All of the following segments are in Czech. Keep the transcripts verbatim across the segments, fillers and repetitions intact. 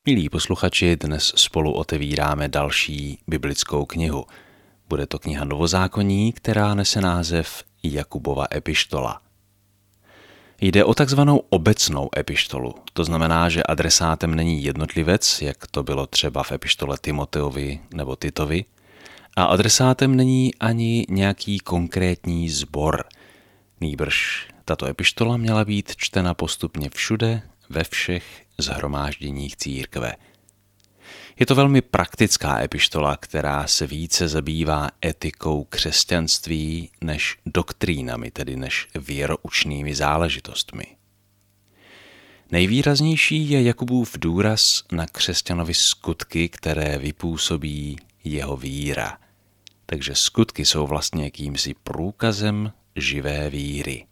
Milí posluchači, dnes spolu otevíráme další biblickou knihu. Bude to kniha Novozákonní, která nese název Jakubova epištola. Jde o takzvanou obecnou epištolu, to znamená, že adresátem není jednotlivec, jak to bylo třeba v epištole Timoteovi nebo Titovi, a adresátem není ani nějaký konkrétní sbor. Nýbrž tato epištola měla být čtena postupně všude, ve všech shromážděních církve. Je to velmi praktická epištola, která se více zabývá etikou křesťanství než doktrínami, tedy než věroučnými záležitostmi. Nejvýraznější je Jakubův důraz na křesťanovi skutky, které vypůsobí jeho víra. Takže skutky jsou vlastně jakýmsi průkazem živé víry.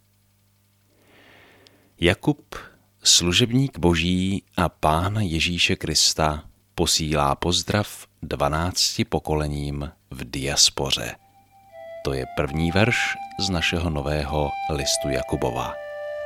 Jakub, služebník Boží a Pána Ježíše Krista, posílá pozdrav dvanácti pokolením v diaspoře. To je první verš z našeho nového listu Jakubova.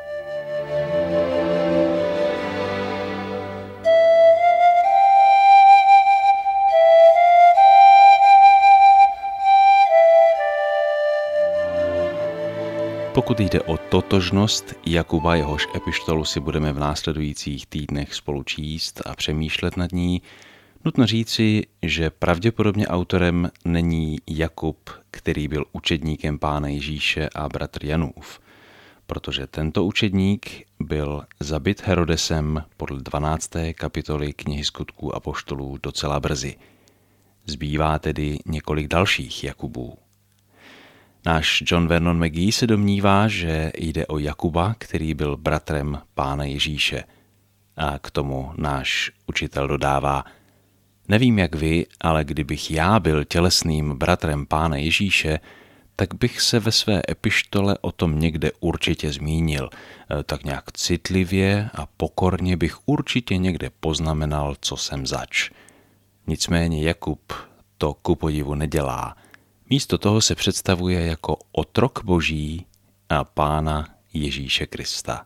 Pokud jde o totožnost Jakuba, jehož epištolu si budeme v následujících týdnech spolu číst a přemýšlet nad ní, nutno říci, že pravděpodobně autorem není Jakub, který byl učedníkem Pána Ježíše a bratr Janův, protože tento učedník byl zabit Herodesem podle dvanácté kapitoly knihy Skutků apoštolů docela brzy. Zbývá tedy několik dalších Jakubů. Náš John Vernon McGee se domnívá, že jde o Jakuba, který byl bratrem Pána Ježíše. A k tomu náš učitel dodává: Nevím jak vy, ale kdybych já byl tělesným bratrem Pána Ježíše, tak bych se ve své epištole o tom někde určitě zmínil. Tak nějak citlivě a pokorně bych určitě někde poznamenal, co jsem zač. Nicméně Jakub to ku podivu nedělá. Místo toho se představuje jako otrok Boží a Pána Ježíše Krista.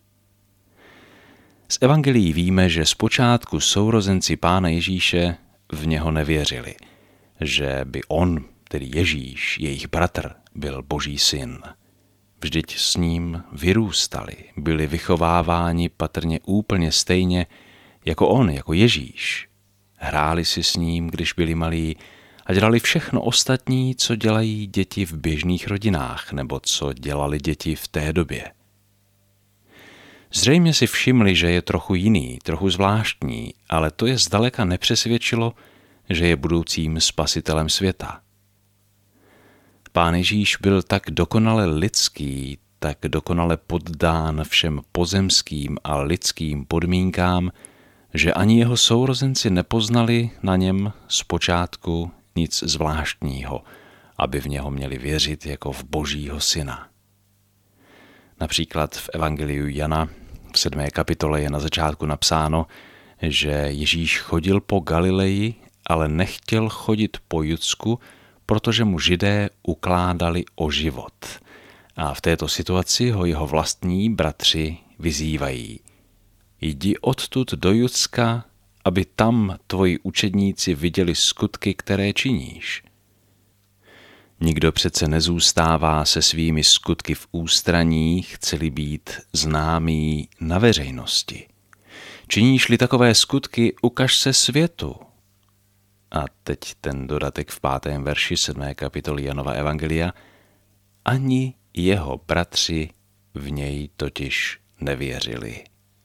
Z evangelií víme, že zpočátku sourozenci Pána Ježíše v něho nevěřili, že by on, tedy Ježíš, jejich bratr, byl Boží syn. Vždyť s ním vyrůstali, byli vychováváni patrně úplně stejně jako on, jako Ježíš. Hráli si s ním, když byli malí, a dělali všechno ostatní, co dělají děti v běžných rodinách, nebo co dělali děti v té době. Zřejmě si všimli, že je trochu jiný, trochu zvláštní, ale to je zdaleka nepřesvědčilo, že je budoucím spasitelem světa. Pán Ježíš byl tak dokonale lidský, tak dokonale poddán všem pozemským a lidským podmínkám, že ani jeho sourozenci nepoznali na něm zpočátku nic zvláštního, aby v něho měli věřit jako v Božího syna. Například v evangeliu Jana v sedmé kapitole je na začátku napsáno, že Ježíš chodil po Galileji, ale nechtěl chodit po Judsku, protože mu Židé ukládali o život. A v této situaci ho jeho vlastní bratři vyzývají: Jdi odtud do Judska, aby tam tvoji učedníci viděli skutky, které činíš. Nikdo přece nezůstává se svými skutky v ústraní, chce-li být známý na veřejnosti. Činíš-li takové skutky, ukaž se světu. A teď ten dodatek v pátém verši sedmé kapitoly Janova evangelia: Ani jeho bratři v něj totiž nevěřili.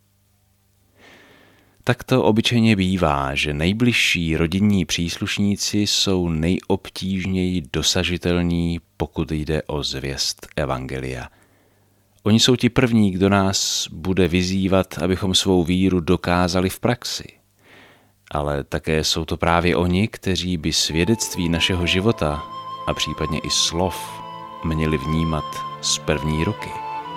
Tak to obyčejně bývá, že nejbližší rodinní příslušníci jsou nejobtížněji dosažitelní, pokud jde o zvěst evangelia. Oni jsou ti první, kdo nás bude vyzývat, abychom svou víru dokázali v praxi. Ale také jsou to právě oni, kteří by svědectví našeho života a případně i slov měli vnímat z první ruky.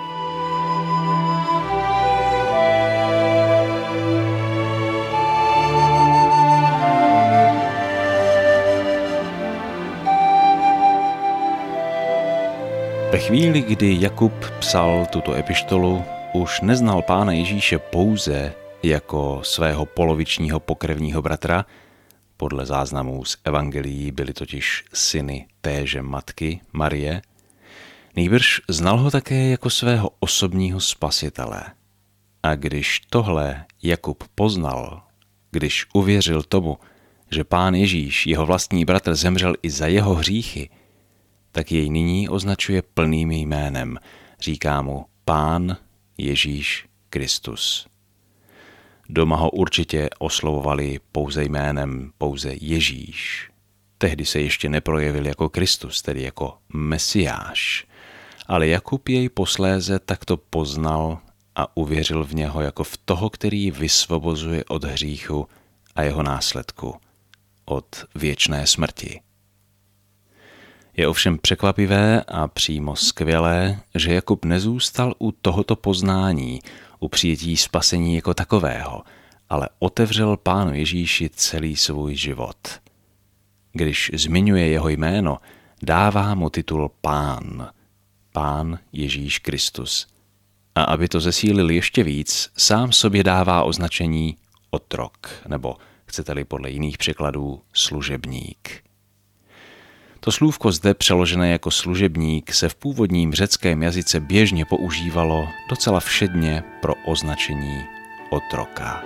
Ve chvíli, kdy Jakub psal tuto epištolu, už neznal Pána Ježíše pouze jako svého polovičního pokrevního bratra, podle záznamů z evangelií byli totiž syny téže matky Marie, nýbrž znal ho také jako svého osobního spasitele. A když tohle Jakub poznal, když uvěřil tomu, že Pán Ježíš, jeho vlastní bratr, zemřel i za jeho hříchy, tak jej nyní označuje plným jménem. Říká mu Pán Ježíš Kristus. Doma ho určitě oslovovali pouze jménem, pouze Ježíš. Tehdy se ještě neprojevil jako Kristus, tedy jako Mesiáš. Ale Jakub jej posléze takto poznal a uvěřil v něho jako v toho, který vysvobozuje od hříchu a jeho následku, od věčné smrti. Je ovšem překvapivé a přímo skvělé, že Jakub nezůstal u tohoto poznání, u přijetí spasení jako takového, ale otevřel Pánu Ježíši celý svůj život. Když zmiňuje jeho jméno, dává mu titul Pán, Pán Ježíš Kristus. A aby to zesílil ještě víc, sám sobě dává označení otrok, nebo chcete-li podle jiných překladů služebník. To slůvko zde přeložené jako služebník se v původním řeckém jazyce běžně používalo docela všedně pro označení otroka.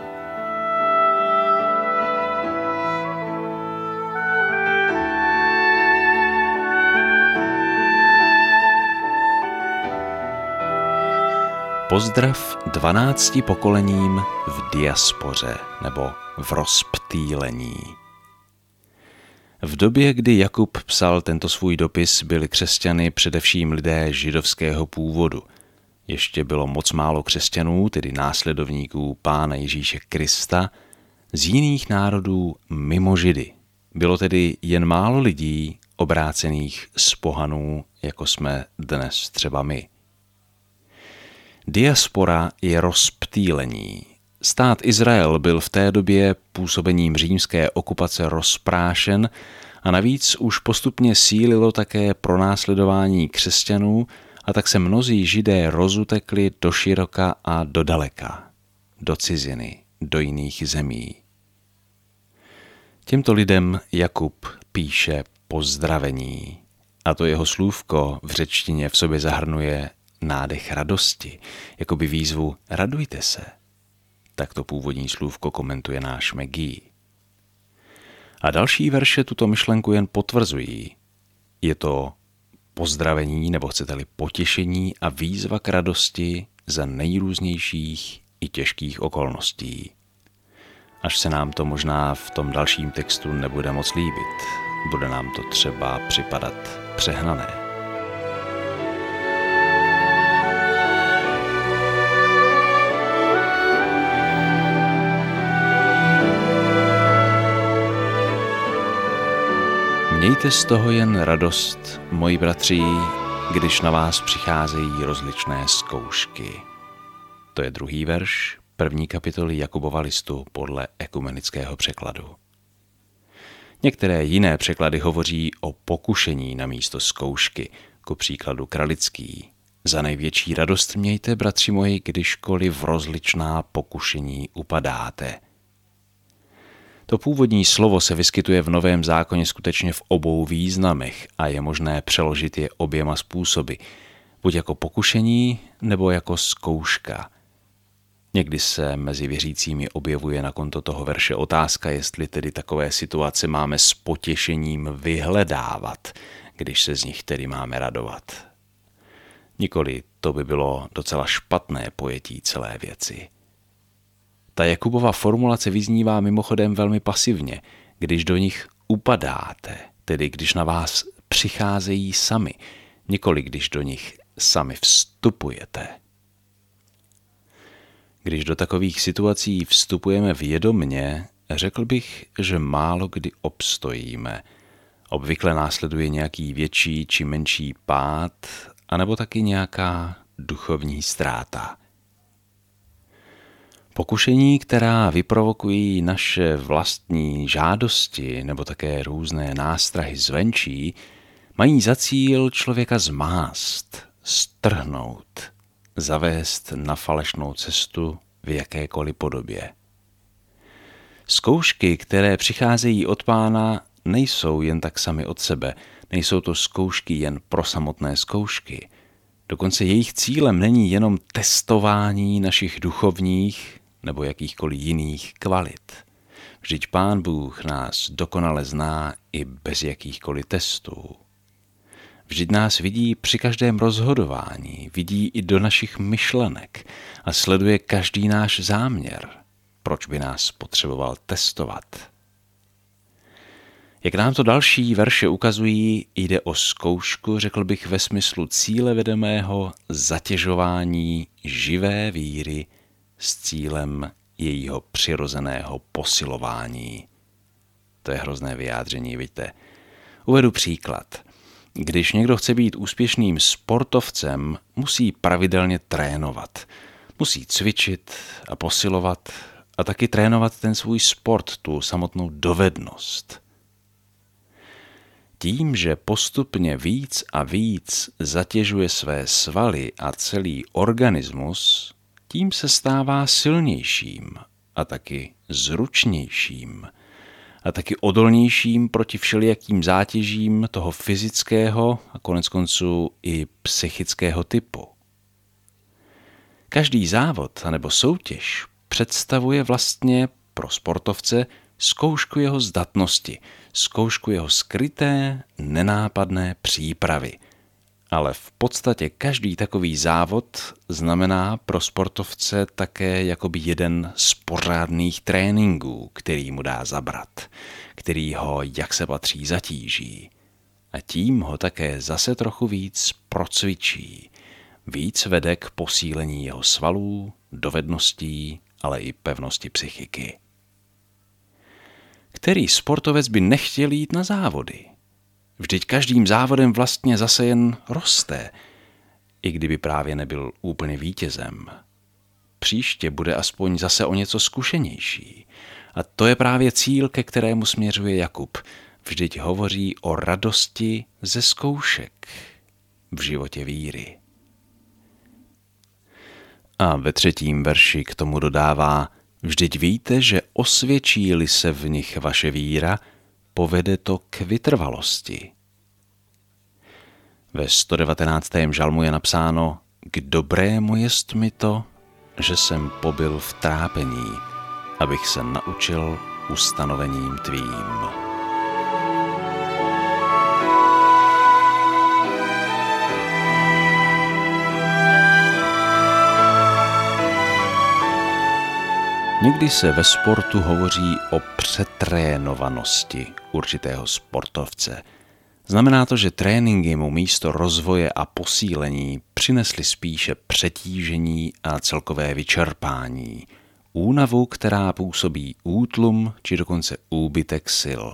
Pozdrav dvanácti pokolením v diaspoře nebo v rozptýlení. V době, kdy Jakub psal tento svůj dopis, byli křesťany především lidé židovského původu. Ještě bylo moc málo křesťanů, tedy následovníků Pána Ježíše Krista, z jiných národů mimo Židy. Bylo tedy jen málo lidí obrácených z pohanů, jako jsme dnes třeba my. Diaspora je rozptýlení. Stát Izrael byl v té době působením římské okupace rozprášen a navíc už postupně sílilo také pronásledování křesťanů a tak se mnozí Židé rozutekli do široka a do daleka, do ciziny, do jiných zemí. Těmto lidem Jakub píše pozdravení a to jeho slůvko v řečtině v sobě zahrnuje nádech radosti, jakoby výzvu radujte se. Tak to původní slůvko komentuje náš Megí. A další verše tuto myšlenku jen potvrzují. Je to pozdravení, nebo chcete-li potěšení a výzva k radosti za nejrůznějších i těžkých okolností. Až se nám to možná v tom dalším textu nebude moc líbit. Bude nám to třeba připadat přehnané. Mějte z toho jen radost, moji bratři, když na vás přicházejí rozličné zkoušky. To je druhý verš první kapitoly Jakubova listu podle ekumenického překladu. Některé jiné překlady hovoří o pokušení na místo zkoušky, ku příkladu Kralický. Za největší radost mějte, bratři moji, kdyžkoliv v rozličná pokušení upadáte. To původní slovo se vyskytuje v Novém zákoně skutečně v obou významech a je možné přeložit je oběma způsoby, buď jako pokušení nebo jako zkouška. Někdy se mezi věřícími objevuje na konto toho verše otázka, jestli tedy takové situace máme s potěšením vyhledávat, když se z nich tedy máme radovat. Nikoli, to by bylo docela špatné pojetí celé věci. Ta Jakubova formulace vyznívá mimochodem velmi pasivně, když do nich upadáte, tedy když na vás přicházejí sami, nikoli když do nich sami vstupujete. Když do takových situací vstupujeme vědomně, řekl bych, že málo kdy obstojíme. Obvykle následuje nějaký větší či menší pád, anebo taky nějaká duchovní ztráta. Pokušení, která vyprovokují naše vlastní žádosti nebo také různé nástrahy zvenčí, mají za cíl člověka zmást, strhnout, zavést na falešnou cestu v jakékoliv podobě. Zkoušky, které přicházejí od Pána, nejsou jen tak sami od sebe, nejsou to zkoušky jen pro samotné zkoušky. Dokonce jejich cílem není jenom testování našich duchovních nebo jakýchkoliv jiných kvalit. Vždyť Pán Bůh nás dokonale zná i bez jakýchkoliv testů. Vždyť nás vidí při každém rozhodování, vidí i do našich myšlenek a sleduje každý náš záměr. Proč by nás potřeboval testovat? Jak nám to další verše ukazují, jde o zkoušku, řekl bych ve smyslu cíle vedomého zatěžování živé víry s cílem jejího přirozeného posilování. To je hrozné vyjádření, vidíte. Uvedu příklad. Když někdo chce být úspěšným sportovcem, musí pravidelně trénovat. Musí cvičit a posilovat a taky trénovat ten svůj sport, tu samotnou dovednost. Tím, že postupně víc a víc zatěžuje své svaly a celý organismus, tím se stává silnějším a taky zručnějším a taky odolnějším proti všelijakým zátěžím toho fyzického a koneckonců i psychického typu. Každý závod anebo soutěž představuje vlastně pro sportovce zkoušku jeho zdatnosti, zkoušku jeho skryté, nenápadné přípravy. Ale v podstatě každý takový závod znamená pro sportovce také jakoby jeden z pořádných tréninků, který mu dá zabrat, který ho, jak se patří, zatíží. A tím ho také zase trochu víc procvičí, víc vede k posílení jeho svalů, dovedností, ale i pevnosti psychiky. Který sportovec by nechtěl jít na závody? Vždyť každým závodem vlastně zase jen roste, i kdyby právě nebyl úplně vítězem. Příště bude aspoň zase o něco zkušenější. A to je právě cíl, ke kterému směřuje Jakub. Vždyť hovoří o radosti ze zkoušek v životě víry. A ve třetím verši k tomu dodává: vždyť víte, že osvědčí-li se v nich vaše víra, povede to k vytrvalosti. Ve sto devatenáctém žalmu je napsáno: k dobrému jest mi to, že jsem pobyl v trápení, abych se naučil ustanovením tvým. Někdy se ve sportu hovoří o přetrénovanosti určitého sportovce. Znamená to, že tréninky mu místo rozvoje a posílení přinesly spíše přetížení a celkové vyčerpání, únavu, která působí útlum či dokonce úbytek sil.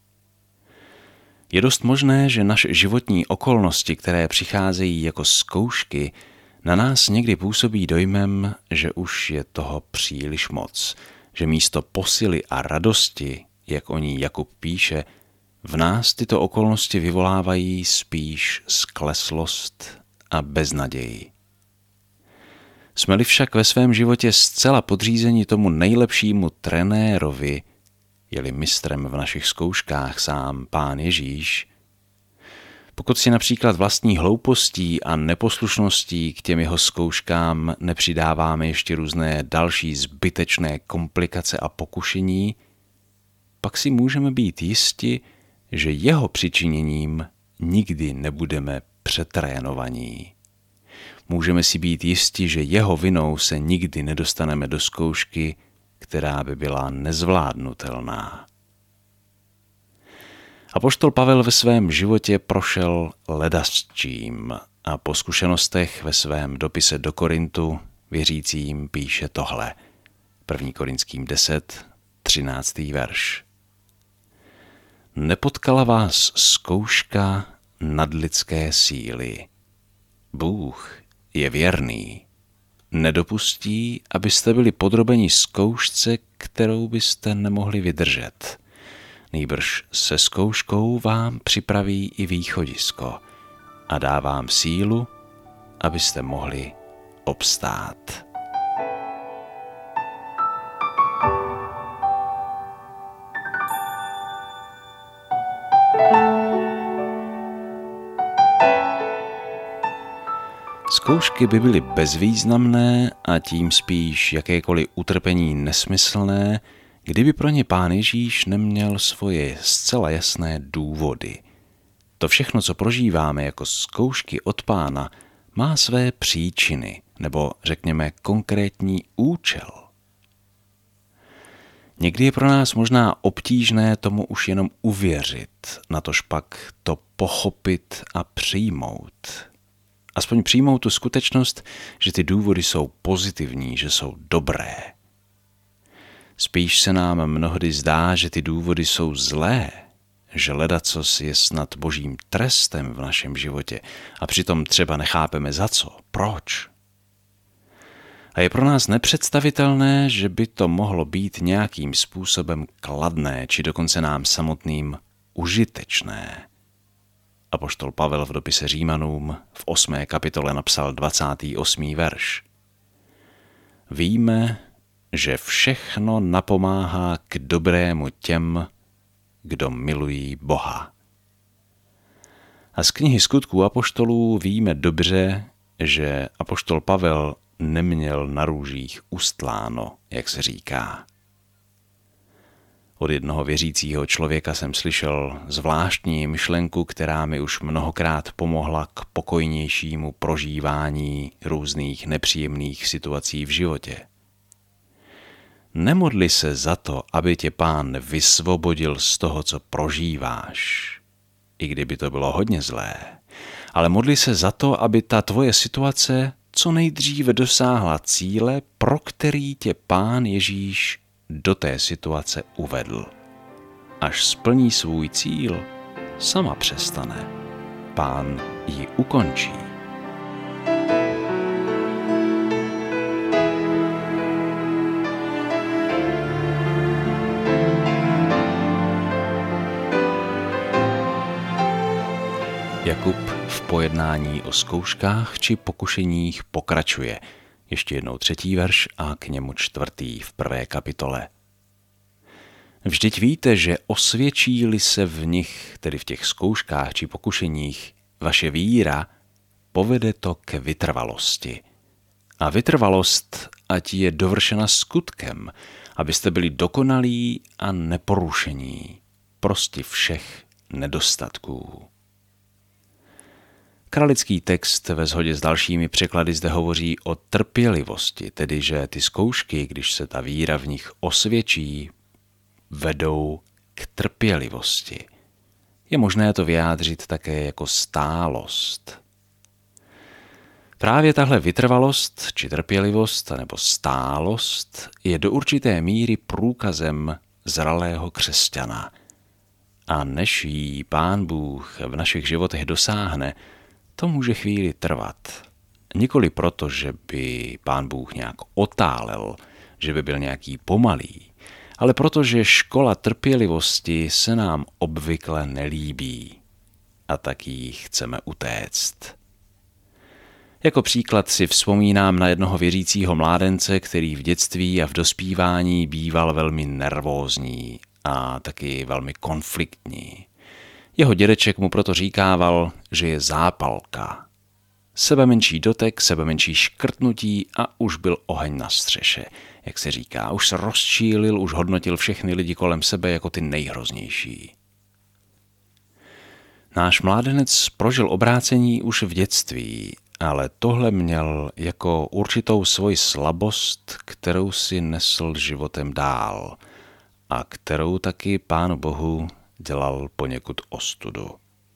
Je dost možné, že naše životní okolnosti, které přicházejí jako zkoušky, na nás někdy působí dojmem, že už je toho příliš moc, že místo posily a radosti, jak o ní Jakub píše, v nás tyto okolnosti vyvolávají spíš skleslost a beznaději. Jsme-li však ve svém životě zcela podřízeni tomu nejlepšímu trenérovi, je-li mistrem v našich zkouškách sám Pán Ježíš, pokud si například vlastní hloupostí a neposlušností k těm jeho zkouškám nepřidáváme ještě různé další zbytečné komplikace a pokušení, pak si můžeme být jisti, že jeho přičiněním nikdy nebudeme přetrénovaní. Můžeme si být jisti, že jeho vinou se nikdy nedostaneme do zkoušky, která by byla nezvládnutelná. Apoštol Pavel ve svém životě prošel ledasčím a po zkušenostech ve svém dopise do Korintu věřícím píše tohle. první Korinským deset, třináctý verš. Nepotkala vás zkouška nadlidské síly. Bůh je věrný. Nedopustí, abyste byli podrobeni zkoušce, kterou byste nemohli vydržet. Nýbrž se zkouškou vám připraví i východisko a dá vám sílu, abyste mohli obstát. Zkoušky by byly bezvýznamné a tím spíš jakékoliv utrpení nesmyslné, kdyby pro ně Pán Ježíš neměl svoje zcela jasné důvody. To všechno, co prožíváme jako zkoušky od Pána, má své příčiny, nebo řekněme konkrétní účel. Někdy je pro nás možná obtížné tomu už jenom uvěřit, natož pak to pochopit a přijmout. Aspoň přijmout tu skutečnost, že ty důvody jsou pozitivní, že jsou dobré. Spíš se nám mnohdy zdá, že ty důvody jsou zlé, že ledacos je snad božím trestem v našem životě a přitom třeba nechápeme za co, proč. A je pro nás nepředstavitelné, že by to mohlo být nějakým způsobem kladné, či dokonce nám samotným užitečné. Apoštol Pavel v dopise Římanům v osmé kapitole napsal dvacátý osmý verš. Víme, že všechno napomáhá k dobrému těm, kdo milují Boha. A z knihy Skutků apoštolů víme dobře, že apoštol Pavel neměl na růžích ustláno, jak se říká. Od jednoho věřícího člověka jsem slyšel zvláštní myšlenku, která mi už mnohokrát pomohla k pokojnějšímu prožívání různých nepříjemných situací v životě. Nemodli se za to, aby tě Pán vysvobodil z toho, co prožíváš, i kdyby to bylo hodně zlé, ale modli se za to, aby ta tvoje situace co nejdříve dosáhla cíle, pro který tě Pán Ježíš do té situace uvedl. Až splní svůj cíl, sama přestane. Pán ji ukončí. Jakub v pojednání o zkouškách či pokušeních pokračuje. Ještě jednou třetí verš a k němu čtvrtý v prvé kapitole. Vždyť víte, že osvědčí-li se v nich, tedy v těch zkouškách či pokušeních, vaše víra, povede to k vytrvalosti. A vytrvalost, ať je dovršena skutkem, abyste byli dokonalí a neporušení, prosti všech nedostatků. Kralický text ve shodě s dalšími překlady zde hovoří o trpělivosti, tedy že ty zkoušky, když se ta víra v nich osvědčí, vedou k trpělivosti. Je možné to vyjádřit také jako stálost. Právě tahle vytrvalost či trpělivost nebo stálost je do určité míry průkazem zralého křesťana. A než jí Pán Bůh v našich životech dosáhne, to může chvíli trvat. Nikoli proto, že by Pán Bůh nějak otálel, že by byl nějaký pomalý, ale protože škola trpělivosti se nám obvykle nelíbí a tak jí chceme utéct. Jako příklad si vzpomínám na jednoho věřícího mládence, který v dětství a v dospívání býval velmi nervózní a taky velmi konfliktní. Jeho dědeček mu proto říkával, že je zápalka. Sebe menší dotek, sebe menší škrtnutí a už byl oheň na střeše. Jak se říká, už se rozčílil, už hodnotil všechny lidi kolem sebe jako ty nejhroznější. Náš mládenec prožil obrácení už v dětství, ale tohle měl jako určitou svoji slabost, kterou si nesl životem dál a kterou taky Pánu Bohu dělal poněkud ostudu.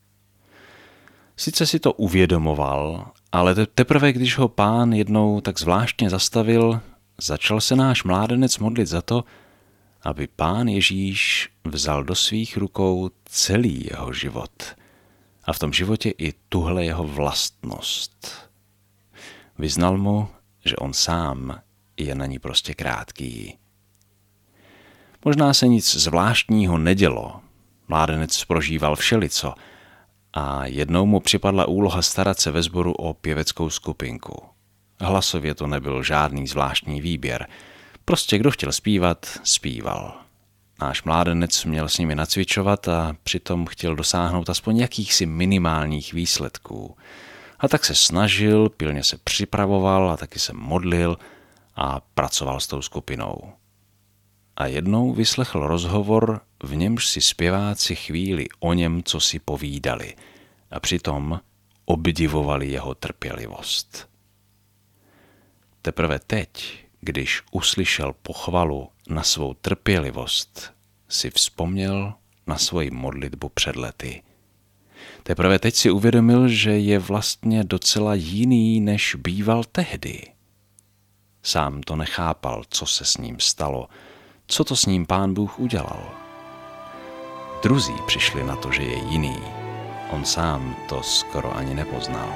Sice si to uvědomoval, ale teprve když ho Pán jednou tak zvláštně zastavil, začal se náš mládenec modlit za to, aby Pán Ježíš vzal do svých rukou celý jeho život a v tom životě i tuhle jeho vlastnost. Vyznal mu, že on sám je na ní prostě krátký. Možná se nic zvláštního nedělo. Mládenec prožíval všelico a jednou mu připadla úloha starat se ve sboru o pěveckou skupinku. Hlasově to nebyl žádný zvláštní výběr. Prostě kdo chtěl zpívat, zpíval. Náš mládenec měl s nimi nacvičovat a přitom chtěl dosáhnout aspoň jakýchsi minimálních výsledků. A tak se snažil, pilně se připravoval a taky se modlil a pracoval s tou skupinou. A jednou vyslechl rozhovor, v němž si zpěváci chvíli o něm, co si povídali, a přitom obdivovali jeho trpělivost. Teprve teď, když uslyšel pochvalu na svou trpělivost, si vzpomněl na svoji modlitbu před lety. Teprve teď si uvědomil, že je vlastně docela jiný, než býval tehdy. Sám to nechápal, co se s ním stalo, co to s ním Pán Bůh udělal. Druzí přišli na to, že je jiný. On sám to skoro ani nepoznal.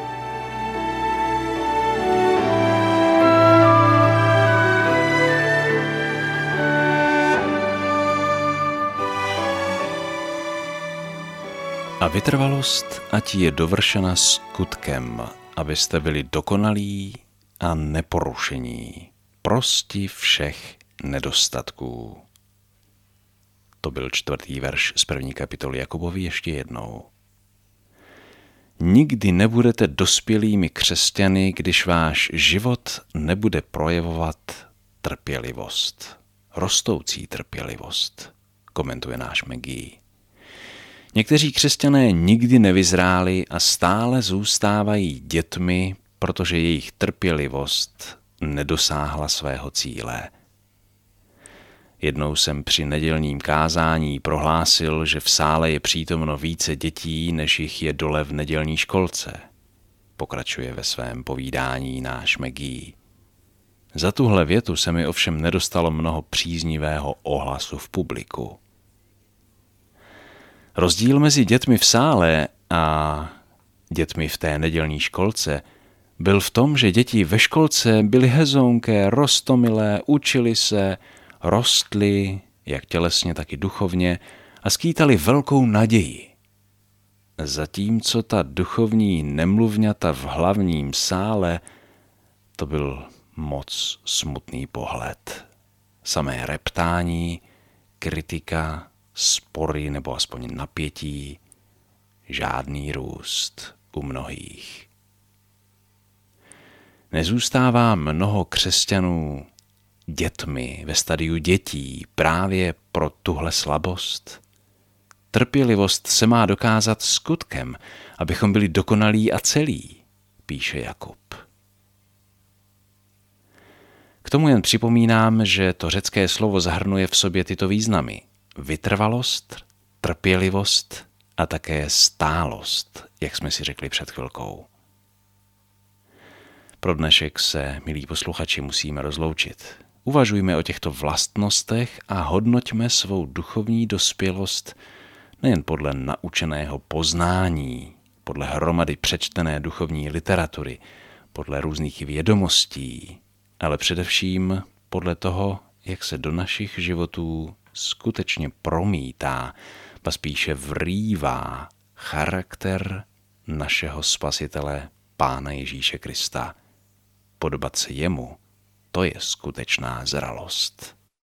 A vytrvalost, ať je dovršena skutkem, abyste byli dokonalí a neporušení, prosti všech nedostatků. To byl čtvrtý verš z první kapitoly Jakobovi ještě jednou. Nikdy nebudete dospělými křesťany, když váš život nebude projevovat trpělivost, rostoucí trpělivost, komentuje náš Maggie. Někteří křesťané nikdy nevyzráli a stále zůstávají dětmi, protože jejich trpělivost nedosáhla svého cíle. Jednou jsem při nedělním kázání prohlásil, že v sále je přítomno více dětí, než jich je dole v nedělní školce. Pokračuje ve svém povídání náš Maggie. Za tuhle větu se mi ovšem nedostalo mnoho příznivého ohlasu v publiku. Rozdíl mezi dětmi v sále a dětmi v té nedělní školce byl v tom, že děti ve školce byly hezounké, roztomilé, učili se, rostli, jak tělesně, tak i duchovně, a skýtali velkou naději. Zatímco ta duchovní nemluvňata v hlavním sále, to byl moc smutný pohled. Samé reptání, kritika, spory nebo aspoň napětí, žádný růst u mnohých. Nezůstává mnoho křesťanů dětmi ve stadiu dětí právě pro tuhle slabost? Trpělivost se má dokázat skutkem, abychom byli dokonalí a celí, píše Jakub. K tomu jen připomínám, že to řecké slovo zahrnuje v sobě tyto významy. Vytrvalost, trpělivost a také stálost, jak jsme si řekli před chvilkou. Pro dnešek se, milí posluchači, musíme rozloučit. Uvažujme o těchto vlastnostech a hodnoťme svou duchovní dospělost nejen podle naučeného poznání, podle hromady přečtené duchovní literatury, podle různých vědomostí, ale především podle toho, jak se do našich životů skutečně promítá, ba spíše vrývá charakter našeho Spasitele, Pána Ježíše Krista. Podobat se jemu, to je skutečná zralost.